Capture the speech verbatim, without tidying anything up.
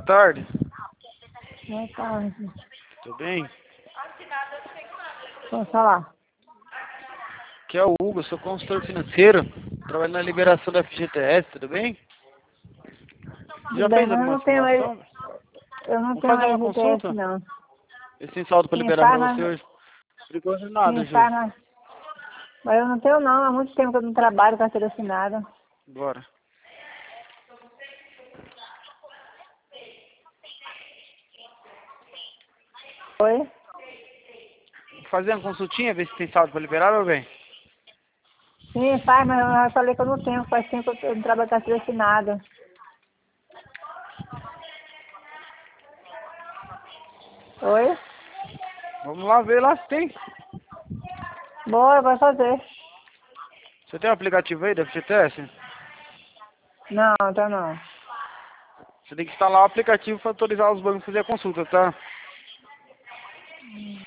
Boa tarde. Boa tarde. Tudo bem? Posso falar? Aqui é o Hugo, sou consultor financeiro. Trabalho na liberação da F G T S, tudo bem? Tudo Já bem, fez mas eu alguma não tenho mais, simulação? eu não Vamos tenho fazer mais uma G T S consulta? não. Esse tem saldo para Quem liberar para faz, você mas, hoje? Por enquanto nada, quem Ju. faz, mas, mas eu não tenho não, há muito tempo que eu não trabalho com carteira assinada. Bora. Oi? Vamos fazer uma consultinha, ver se tem saldo para liberar, meu bem? Quem faz, mas eu já falei que eu não tenho, faz tempo que eu não trabalho com carteira assinada. Oi? Vamos lá ver lá se tem. Bora, vai fazer. Você tem o aplicativo aí da F G T S? Não, então não. Você tem que instalar o aplicativo para autorizar os bancos a fazer a consulta, tá?